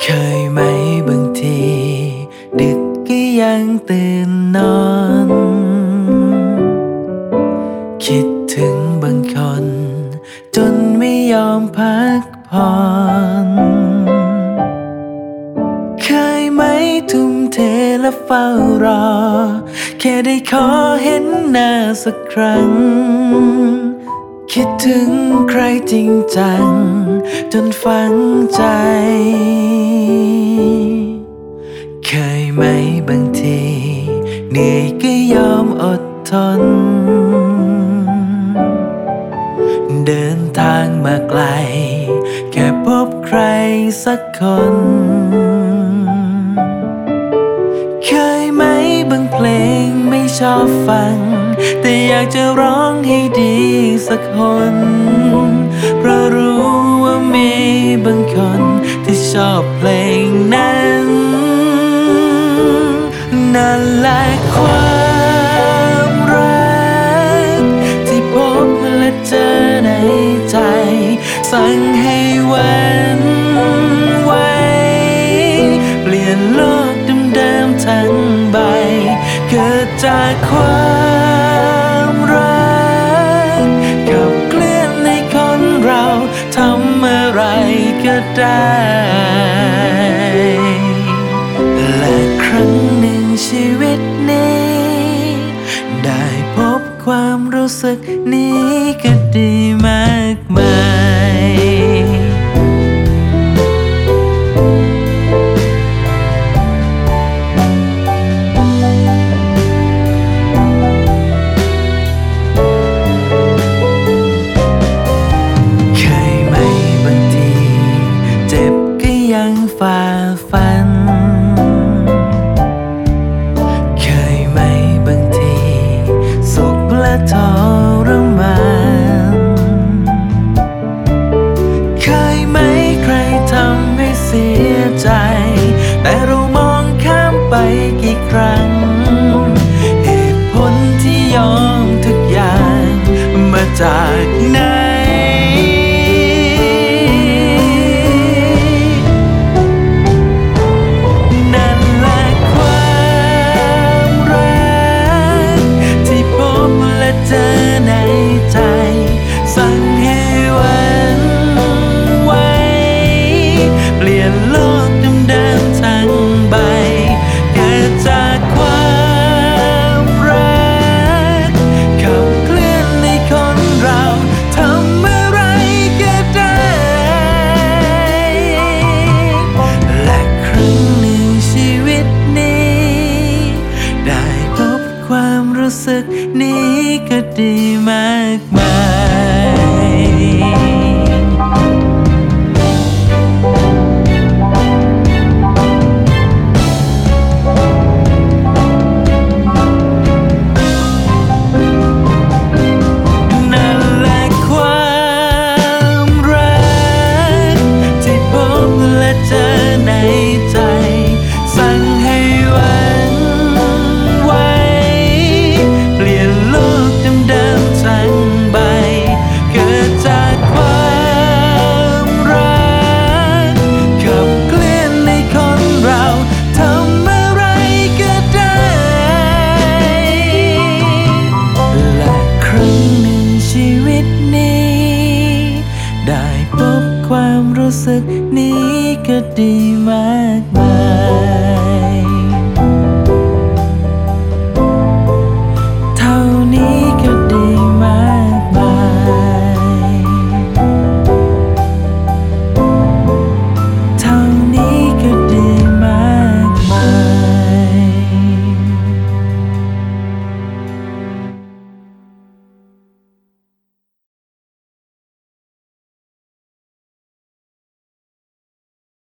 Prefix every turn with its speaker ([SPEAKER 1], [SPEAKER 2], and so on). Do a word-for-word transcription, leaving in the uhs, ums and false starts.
[SPEAKER 1] เคยไหมบางทีดึกก็ยังตื่นนอนคิดถึงบางคนจนไม่ยอมพักผ่อนเคยไหมทุ่มเทและเฝ้ารอแค่ได้ขอเห็นหน้าสักครั้งคิดถึงใครจริงจังจนฝังใจเคยไหมบางทีเหนื่อยก็ยอมอดทนเดินทางมาไกลแค่พบใครสักคนเคยไหมบางเพลงไม่ชอบฟังแต่อยากจะร้องให้ดีสักคนเพราะรู้ว่ามีบางคนที่ชอบเพลงนั้นนั่นแหละความรักที่พบและเจอในใจสั่งให้หวั่นไหวเปลี่ยนโลกเดิมๆทั้งใบเกิดจากความรักขับเคลื่อนในคนเราทำอะไรก็ได้และครั้งหนึ่งชีวิตนี้ได้พบความรู้สึกนี้ก็ดีมากมายฝ่าฟันเคยไหมบางทีสุขและทรมานเคยไหมใครทำให้เสียใจแต่เรามองข้ามไปกี่ครั้งเหตุผลที่ยอมทุกอย่างมาจากไหนรู้สึกนี้ก็ดีมากมายนั่นแหละความรักที่พบและเจอในใจสั่งให้หวั่นไหวเปลี่ยนโลกเดิมๆทั้งใบเกิดจากความรักขับเคลื่อนในคนเราทำอะไรก็ได้และครั้งหนึ่งชีวิตนี้ได้พบความรู้สึกนี้ก็ดีมากมาย